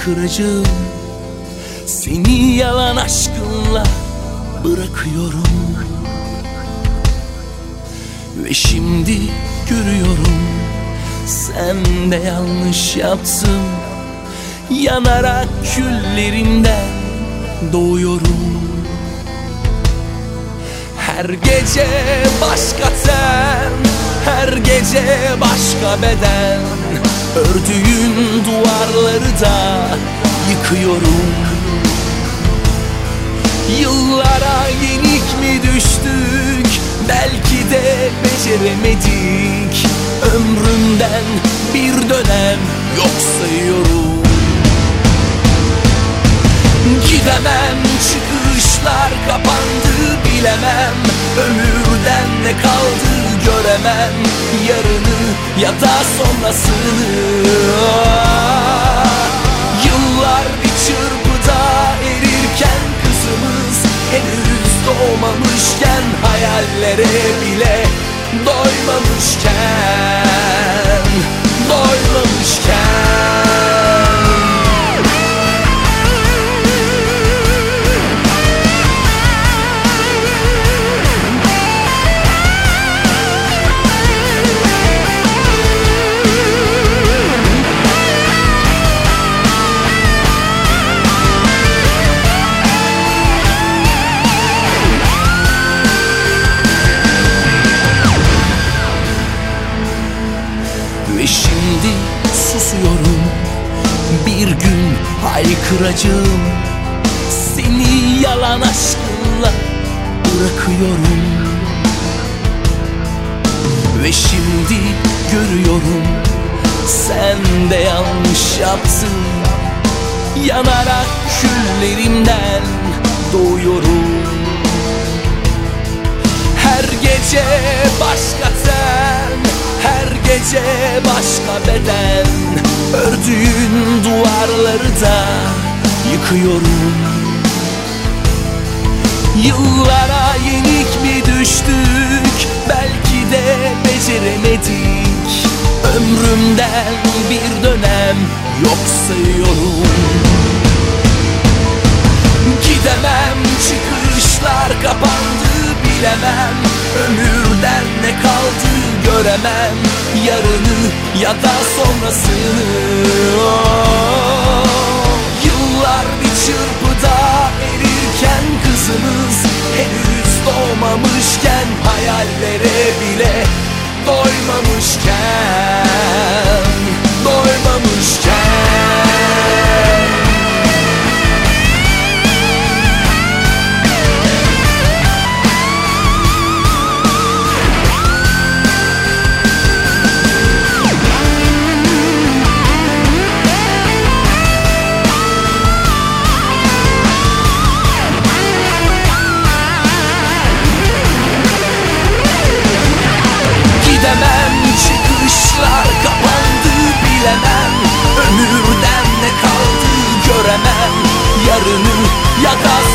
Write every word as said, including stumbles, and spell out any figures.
haykıracağım. Seni yalan aşkınla bırakıyorum. Ve şimdi görüyorum, sen de yanlış yaptın. Yanarak küllerimden doğuyorum. Her gece başka ten, her gece başka beden. Ördüğün duvarları da yıkıyorum. Yıllara yenik mi düştük, belki de beceremedik. Ömrümden bir dönem yok sayıyorum. Gidemem, çıkışlar kapandı bilemem. Ömürden ne kaldı göremem. Yarını ya da sonrasını. Yıllar bir çırpıda erirken kızımız henüz doğmamışken, hayallere bile doymamışken, doymamışken. Ve şimdi susuyorum, bir gün haykıracağım. Seni yalan aşkınla bırakıyorum. Ve şimdi görüyorum, sen de yanlış yaptın. Yanarak küllerimden doğuyorum. Her gece başka ten, her gece başka beden. Ördüğün duvarları da yıkıyorum. Yıllara yenik mi düştük, belki de beceremedik. Ömrümden bir dönem yok sayıyorum. Gidemem, çıkışlar kapandı bilemem. Ömürden ne kaldı göremem. Yarını ya da sonrasını. Yıllar bir çırpıda erirken kızımız henüz doğmamışken, hayallere bile doymamışken, doymamışken. Gidemem, çıkışlar kapandı bilemem. Ömürden ne kaldı göremem. Yarını ya da